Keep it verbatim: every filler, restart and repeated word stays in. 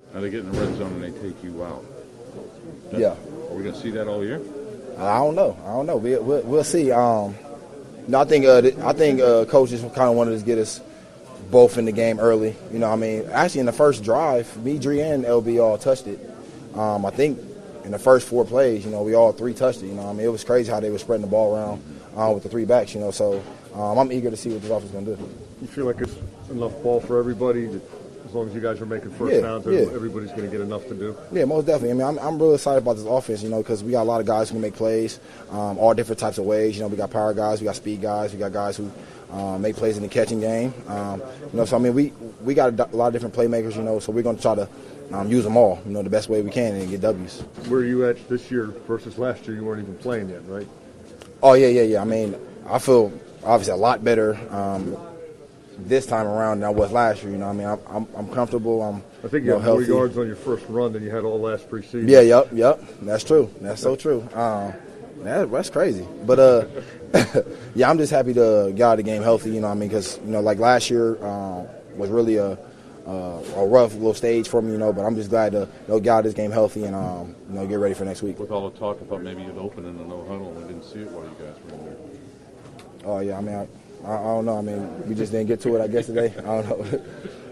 Now they get in the red zone and they take you out. That, Yeah. Are we going to see that all year? I don't know. I don't know. We, we'll, we'll see. Um, no, I think uh, I think uh, coaches kind of wanted to get us both in the game early. You know, I mean, actually in the first drive, me, Dre, and L B all touched it. Um, I think in the first four plays, you know, we all three touched it. You know, I mean, it was crazy how they were spreading the ball around uh, with the three backs. You know, so um, I'm eager to see what this offense is going to do. You feel like it's enough ball for everybody? That as long as you guys are making first Yeah, downs, yeah. everybody's going to get enough to do? Yeah, most definitely. I mean, I'm, I'm really excited about this offense, you know, because we got a lot of guys who can make plays um, all different types of ways. You know, we got power guys, we got speed guys, we got guys who um, make plays in the catching game. Um, you know, so, I mean, we, we got a, a lot of different playmakers, you know, so we're going to try to um, use them all, you know, the best way we can and get W's. Where are you at this year versus last year? You weren't even playing yet, right? Oh, yeah, yeah, yeah. I mean, I feel obviously a lot better um, this time around than I was last year. You know, I mean, I'm I'm, I'm comfortable. I'm I think you you know, had more healthy. yards on your first run than you had all last preseason. Yeah, yep, yep. That's true. That's so true. Um, that, that's crazy. But uh, yeah, I'm just happy to get out of the game healthy. You know, what I mean, because you know, like last year uh, was really a uh, a rough little stage for me. You know, but I'm just glad to you know, get out of this game healthy and um, you know, get ready for next week. With all the talk about maybe you'd open in the no huddle, we didn't see it while you guys were in there. Oh yeah, I mean, I, I, I don't know. I mean, we just didn't get to it, I guess, today. I don't know.